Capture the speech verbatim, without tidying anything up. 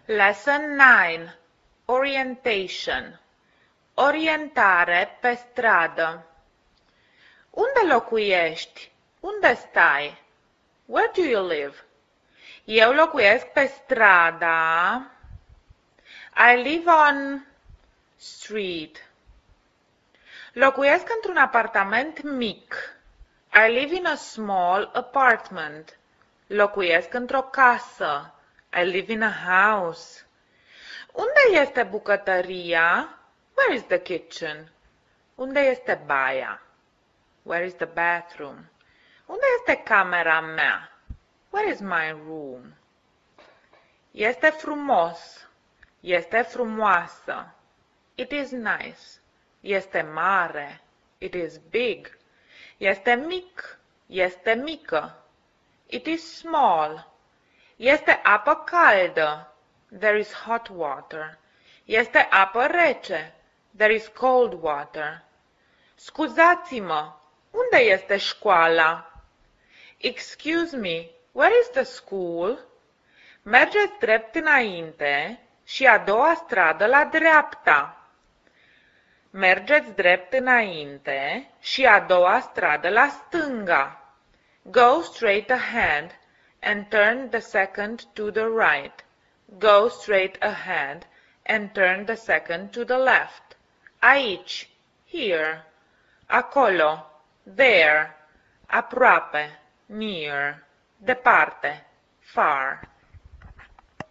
Lesson nine. Orientation. Orientare pe stradă. Unde locuiești? Unde stai? Where do you live? Eu locuiesc pe strada. I live on street. Locuiesc într-un apartament mic. I live in a small apartment. Locuiesc într-o casă. I live in a house. Unde este bucătăria? Where is the kitchen? Unde este baia? Where is the bathroom? Unde este camera mea? Where is my room? Este frumos. Este frumoasă. It is nice. Este mare. It is big. Este mic. Este mică. It is small. Este apă caldă. There is hot water. Este apă rece. There is cold water. Scuzați-mă, unde este școala? Excuse me, where is the school? Mergeți drept înainte și a doua stradă la dreapta. Mergeți drept înainte și a doua stradă la stânga. Go straight ahead and turn the second to the right. Go straight ahead and turn the second to the left. Aici, here. Acolo, there. Aproape, near. Departe, far.